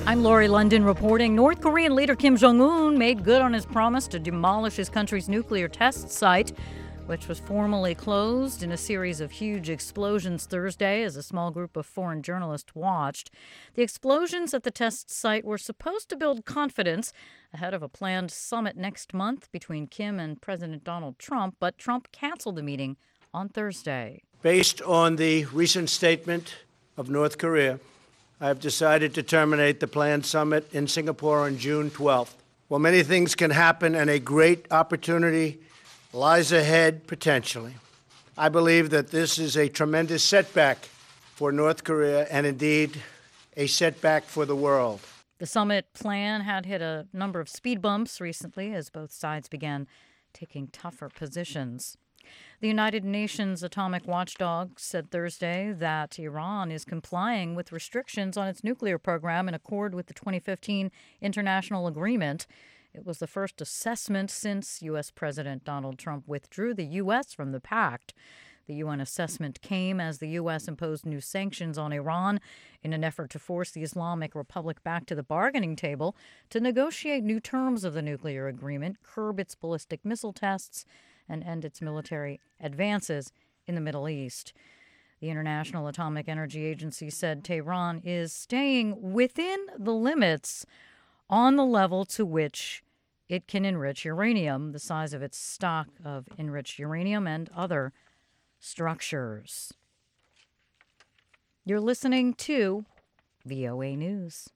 I'm Lori London reporting. North Korean leader Kim Jong-un made good on his promise to demolish his country's nuclear test site, which was formally closed in a series of huge explosions Thursday as a small group of foreign journalists watched. The explosions at the test site were supposed to build confidence ahead of a planned summit next month between Kim and President Donald Trump, but Trump canceled the meeting on Thursday. Based on the recent statement of North Korea, I have decided to terminate the planned summit in Singapore on June 12th. While many things can happen and a great opportunity lies ahead potentially, I believe that this is a tremendous setback for North Korea and indeed a setback for the world. The summit plan had hit a number of speed bumps recently as both sides began taking tougher positions. The United Nations atomic watchdog said Thursday that Iran is complying with restrictions on its nuclear program in accord with the 2015 international agreement. It was the first assessment since U.S. President Donald Trump withdrew the U.S. from the pact. The UN assessment came as the U.S. imposed new sanctions on Iran in an effort to force the Islamic Republic back to the bargaining table to negotiate new terms of the nuclear agreement, curb its ballistic missile tests, and end its military advances in the Middle East. The International Atomic Energy Agency said Tehran is staying within the limits on the level to which it can enrich uranium, the size of its stock of enriched uranium and other structures. You're listening to VOA News.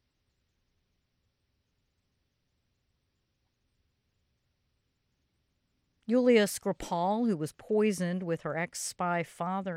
Yulia Skripal, who was poisoned with her ex-spy father